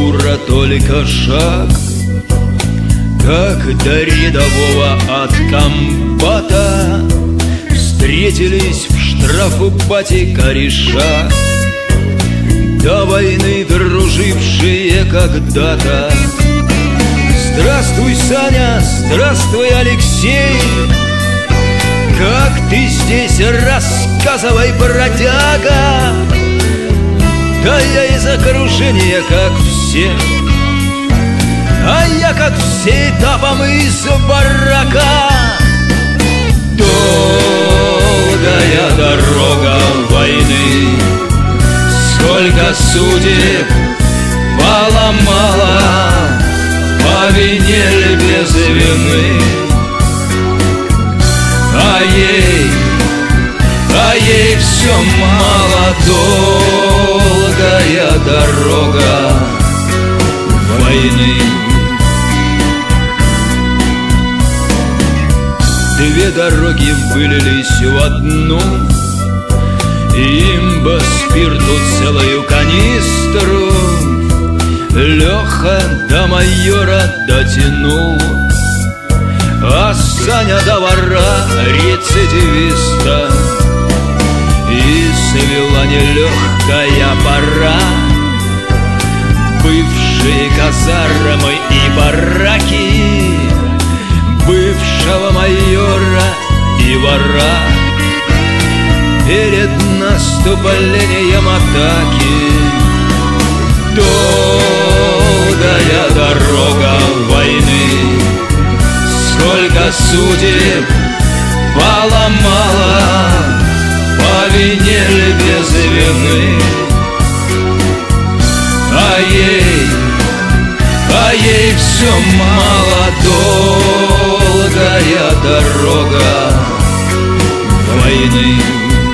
бура только шаг, как до рядового от комбата встретились в штрафбате кореша, до войны дружившие когда-то. Здравствуй, Саня, здравствуй, Алексей, как ты здесь, рассказывай, бродяга. Да я из окружения, как все, а я, как все, этапом из барака. Долгая дорога войны, сколько судеб поломала по вине ли без вины. А ей все мало. Долгая дорога войны. Две дороги вылились в одну, имба спирту целую канистру Леха до майора дотянул, а Саня до вора рецидивиста. И свела нелегкая пора, бывшие казармы и бараки, бывшего майора и вора. Перед наступлением атаки долгая дорога войны, сколько судеб поломала по вине ли без вины. А ей все мало. Долгая дорога войны.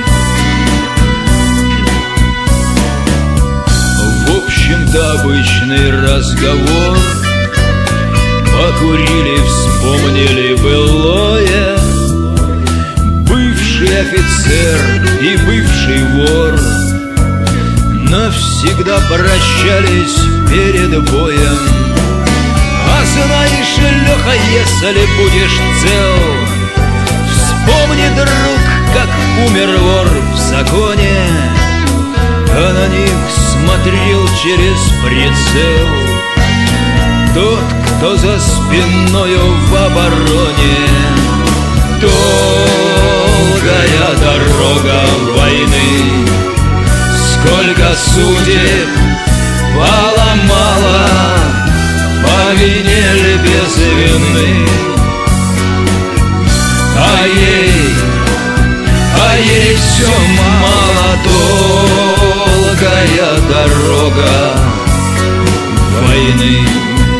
В общем-то обычный разговор, покурили, вспомнили былое. Бывший офицер и бывший вор навсегда прощались перед боем. А знаешь, Леха, если будешь цел, вспомни, друг, как умер вор в законе, а на них смотрел через прицел тот, кто за спиною в обороне. Долгая дорога войны, сколько судеб поломала по вине ли без вины. А ей все мало. Долгая дорога войны.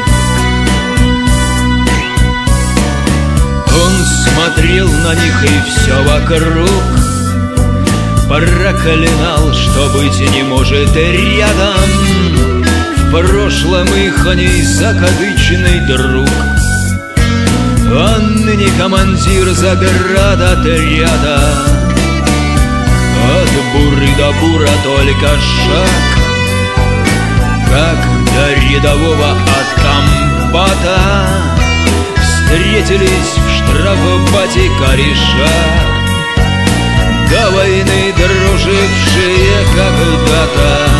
Он смотрел на них и все вокруг проклинал, что быть не может рядом. В прошлом их о ней закадычный друг, а ныне командир заградотряда. От буры до бура только шаг, как до рядового от комбата встретились в штрафбате кореша, до войны дружившие когда-то.